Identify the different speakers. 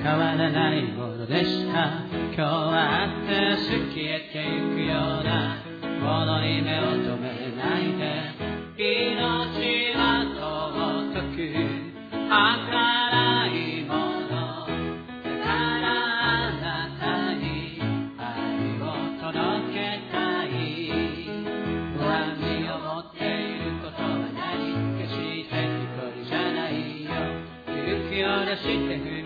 Speaker 1: 変わらないものでした。今日はあって過ぎえてゆくようなものに目を留めないで、命は尊く儚いものだからあなたに愛を届けたい。不安に思っていることは何、決して一人じゃないよ。勇気を出して